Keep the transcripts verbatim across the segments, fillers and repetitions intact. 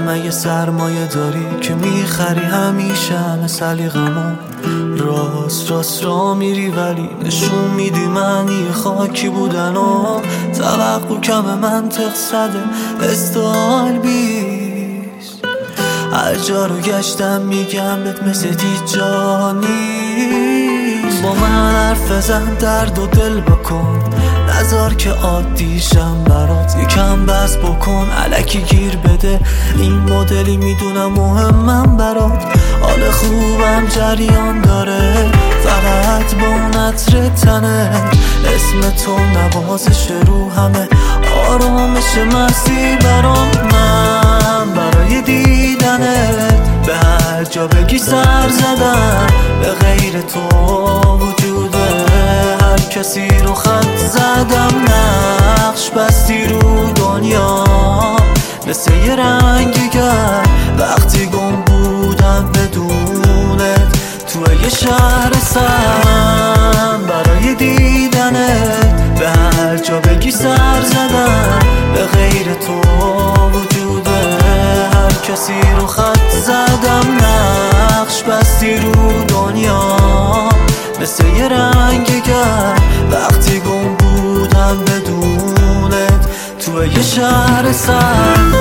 مگه سرمایه داری که میخری همیشه همه سلیقمو راست راست را میری ولی نشون میدی معنی خاکی بودن و توقع کم منطق صده استایل بیست. هر جا رو گشتم میگم بهت مثل دید جا نیست. با من حرف بزن درد و دل بکن نذار که عادیشم برات یکم بس بکن الکی گیر بده این مدلی میدونم مهمم برات حال خوبم جریان داره فقط با اون عطر تنه اسم تو نوازش رو همه آرامش مسیر برام من برای دیدنت به هر جا بگی سر زدم به غیر تو وجوده هر کسی رو خط زدم نقش بستی رو دنیا مثل یه رنگیگر وقتی گم بودم بدونت توی یه شهر سرم برای دیدنت به هر جا بگی سر زدم به غیر تو وجوده هر کسی رو خط زدم نقش بستی رو دنیا مثل یه رنگیگر وقتی گم بودم بدونت توی یه شهر سرد.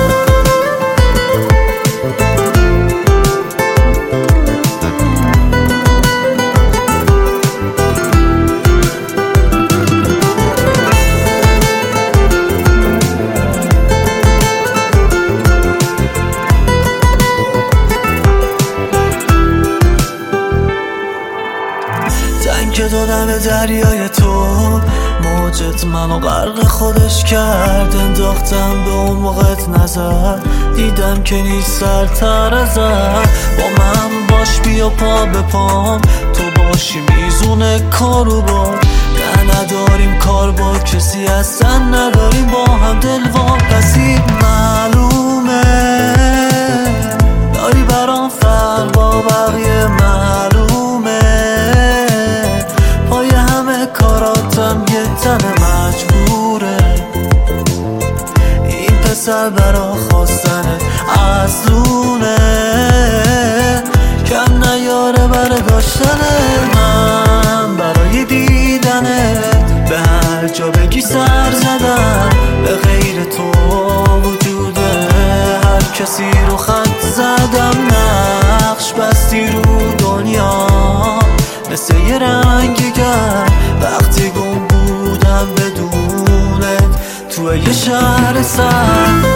که دادم به دریای تو موجت منو غرق خودش کرد انداختم به اون موقعت نظر دیدم که نیست سرتر ازت با من باش بیا پا به پام تو باشی میزونه کارو با نه نداریم کار با کسی اصلا نداریم با هم دل واپسی معلومه داری برام فرق با بقیه معلومه کاراتم یه تن مجبوره این پسر برا خواستنت اصلونه کم نیاره برا داشتنت من برای دیدنت به هر جا بگی سر زدم به غیر تو وجوده هر کسی رو خط زدم نقش بستی رو دنیا مثل یه رنگیگر وقتی گم بودم بدونت توی یه شهر سرد